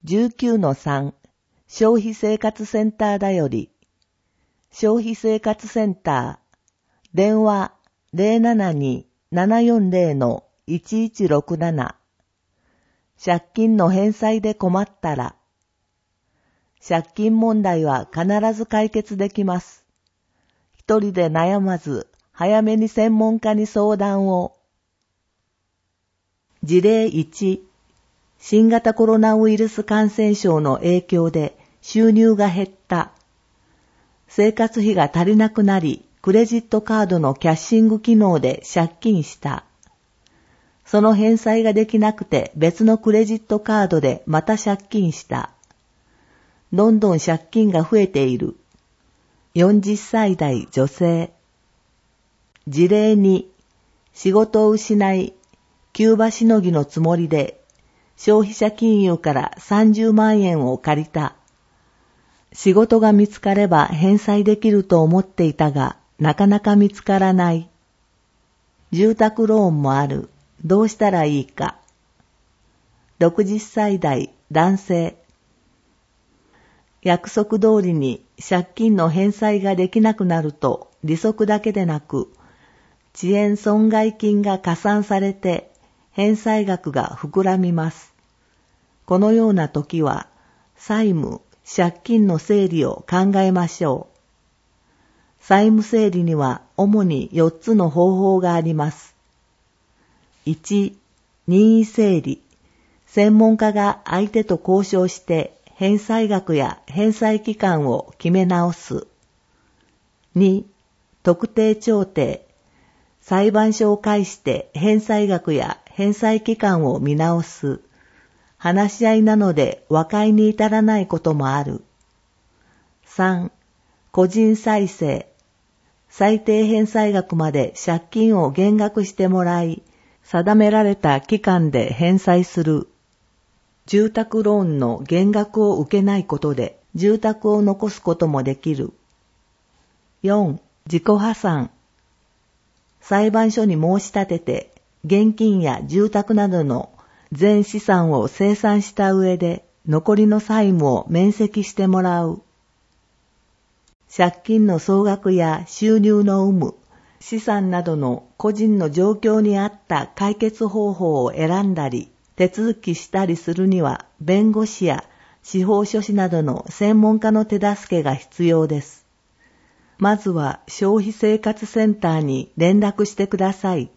19-3 消費生活センターだより、消費生活センター、電話 072-740-1167 借金の返済で困ったら、借金問題は必ず解決できます。一人で悩まず、早めに専門家に相談を。事例1、新型コロナウイルス感染症の影響で収入が減った。生活費が足りなくなり、クレジットカードのキャッシング機能で借金した。その返済ができなくて別のクレジットカードでまた借金した。どんどん借金が増えている。40歳代女性。事例2、仕事を失い、急場しのぎのつもりで、消費者金融から30万円を借りた。仕事が見つかれば返済できると思っていたが、なかなか見つからない。住宅ローンもある。どうしたらいいか。60歳代男性。約束通りに借金の返済ができなくなると、利息だけでなく、遅延損害金が加算されて、返済額が膨らみます。このような時は、債務、借金の整理を考えましょう。債務整理には主に4つの方法があります。1、任意整理。専門家が相手と交渉して返済額や返済期間を決め直す。2、特定調停。裁判所を介して返済額や返済期間を見直す。話し合いなので和解に至らないこともある。3、個人再生。最低返済額まで借金を減額してもらい、定められた期間で返済する。住宅ローンの減額を受けないことで住宅を残すこともできる。4、自己破産。裁判所に申し立てて、現金や住宅などの全資産を清算した上で、残りの債務を免責してもらう。借金の総額や収入の有無、資産などの個人の状況に合った解決方法を選んだり、手続きしたりするには、弁護士や司法書士などの専門家の手助けが必要です。まずは消費生活センターに連絡してください。